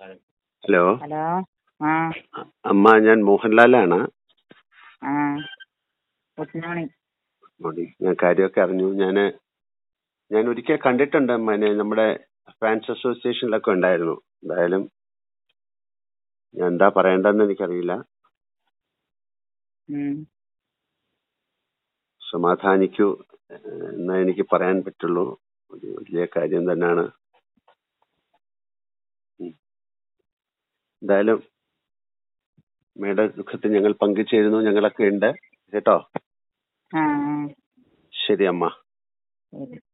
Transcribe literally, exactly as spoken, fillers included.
Hello hello. ആ അമ്മ, ഞാൻ മോഹൻലാലാണ്. ആ ഗുഡ് മോർണിംഗ്. മോർണിംഗ്. ഞാൻ കാര്യമൊക്കെ അറിഞ്ഞു. ഞാൻ ഞാൻ ഒരിക്കൽ കണ്ടിട്ടുണ്ട് അമ്മേനെ, നമ്മുടെ ഫാൻസ് അസോസിയേഷനിലൊക്കെ ഉണ്ടായിരുന്നു. എന്തായാലും ഞാൻ എന്താ പറയേണ്ടതെന്ന് എനിക്കറിയില്ല. ഉം. സമാധാനിക്കൂ എന്നേ എനിക്ക് പറയാൻ പറ്റുള്ളൂ. ഒരു വലിയ കാര്യം തന്നെയാണ്. ഉം. എന്തായാലും അമ്മയുടെ ദുഃഖത്തിൽ ഞങ്ങൾ പങ്കുചേരുന്നു. ഞങ്ങളൊക്കെ ഉണ്ട് കേട്ടോ. ആ ശരി അമ്മ. ശരി.